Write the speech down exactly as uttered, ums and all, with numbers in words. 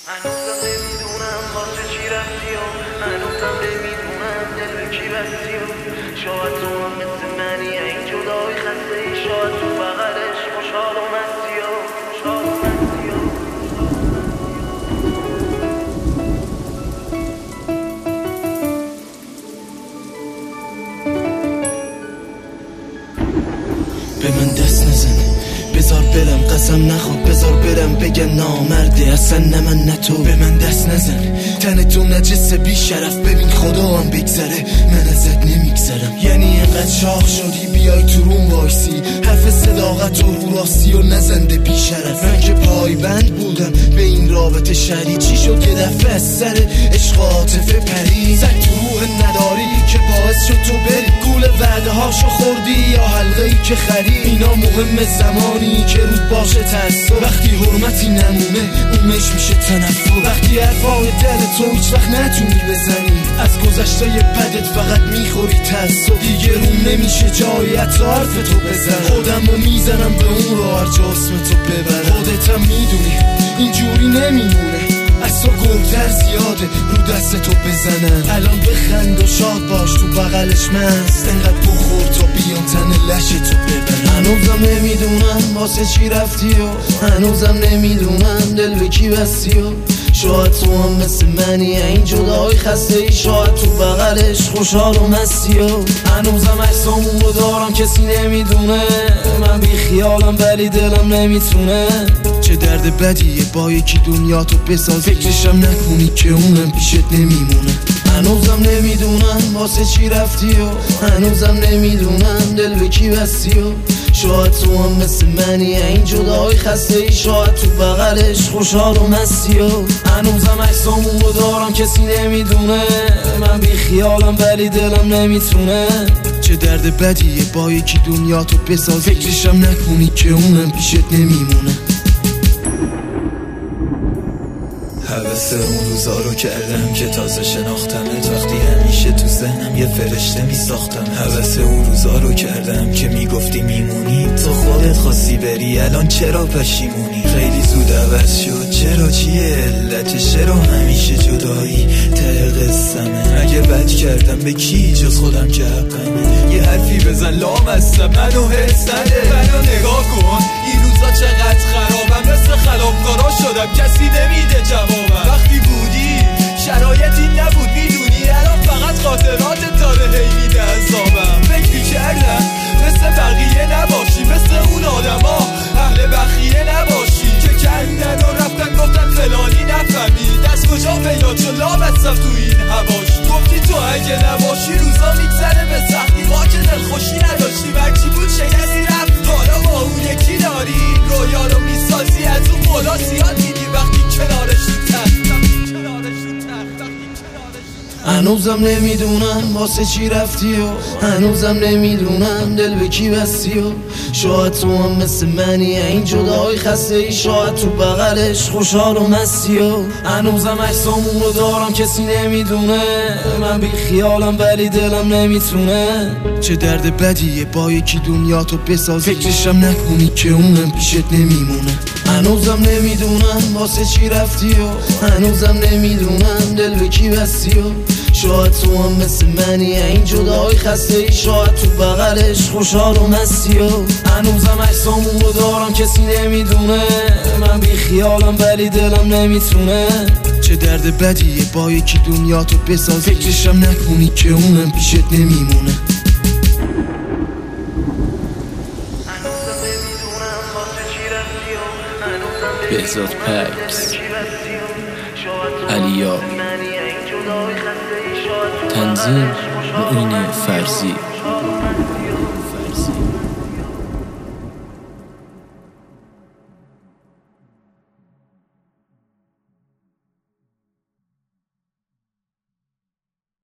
هنوزم نمیدونم واسه چی رفتی و هنوزم نمیدونم دل به کی بستی و شاید تو هم مثل منی این جدای خسته ای شاید تو بغلش خوشحال و مستی و خوشحال و مستی و به من دست نزن بذار برم قسم نخور بذار برم بگن نامرده اصلا نه من نه تو به من دست نزن تن تو نجسه بی شرف ببین خدا هم بگذره من ازت نمیگذرم یعنی اینقدر شاخ شدی بیای تو روم وایسی حرف صداقت و رو راستی و نزنده بی شرف من که پایبند بودم به این رابطه شری چی شد یه دفعه از سر عشق عاطفه پری سگ تو روح نداری که باعث شد تو بری گول وعده هاشو خوردی یا حلقه ای که خری اینا مهم زمانی که رود باشه ترسو وقتی حرمتی نمونه اونش میشه تنفر وقتی حرفای دل تو هیچ وقت نتونی بزنی از گذشته بدت فقط میخوری ترسو دیگه روم نمیشه جایی حتی حرف تو بزن خودم رو میزنم به اون رو هر جا اسم تو ببر خودتم میدونی اینجوری نمیمونه از تو گلتر زیاده رو دست تو بزنن الان بخند و شاد باش تو بغلش مست انقدر بخور تا بیان تن لش تو ببرن هنوزم نمیدونم واسه چی رفتی و هنوزم نمیدونم دل به کی بستی و شاید تو هم مثل منی این جدای خسته ای شاید تو بغلش خوشحال و مستی و هنوزم عکسامون رو دارم کسی نمیدونه من بی خیالم ولی دلم نمیتونه چه درد بدیه با یکی دنیا تو بساز فکرشم نکنی که اونم پیشت نمیمونه هنوزم نمیدونم واسه چی رفتی و هنوزم نمیدونم دل به کی بستی و شاید تو هم مثل منی این جدای خسته ای شاید تو بغلش خوشحال و مستی و هنوزم عکسامون رو دارم کسی نمیدونه من بی خیالم ولی دلم نمیتونه چه درد بدیه با یکی دنیا تو بساز فکرشم نکنی که اونم پیشت نمیمونه حوث اون روزا رو کردم که تازه شناختمت وقتی همیشه تو ذهنم یه فرشته می ساختم حوث اون روزا رو کردم که میگفتی میمونی تو خودت خواستی بری الان چرا پشیمونی خیلی زود عوض شد چرا چیه علتش چرا همیشه جدایی ته قصمه اگه بد کردم به کی جز خودم که حقمه یه حرفی بزن لامستم منو حس نده منو نگاه کن این روزا چقدر خرابم مثل خلافکارا شدم کسی نمیده جوابم وقتی بودی شرایطی نبود میدونی الان فقط خاطرات داره هی میده عذابم فکر کردم مثل بقیه نباشی مثل اون آدما اهل بخیه نباشی که کندن و رفتن گفتن فلانی نفهمی دست کجا پیدا چون لامستم تو این هواشی گفتی تو اگه نباشی روزا میگذره به سختی ما که دلخوشی نداشتی وقتی بود شکستی رفت حالا با اون یکی داری رویا رو میسازی از اون بالا زیاد دیدی وقتی کنارش تو تخت هنوزم نمیدونم واسه چی رفتی و هنوزم نمیدونم دل به کی بستی و شاید تو هم مثل منی این جدای خسته ای شاید تو بغلش خوشحال و مستی و هنوزم عکسامون رو دارم کسی نمیدونه من بی خیالم ولی دلم نمیتونه چه درد بدیه با یکی دنیا تو بساز فکرشم نکنی که اونم پیشت نمیمونه هنوزم نمیدونم واسه چی رفتی و هنوزم نمیدونم دل به کی بستی و شاید تو هم مثل منی این جدای خسته ای شاید تو بغلش خوشحال و مستی و هنوزم عکسامون رو دارم کسی نمیدونه من بی خیالم ولی دلم نمیتونه چه درد بدیه با یکی دنیا تو بساز فکرشم نکنی که اونم پیشت نمیمونه بهزاد پکس علیا تنظیم معین فرزی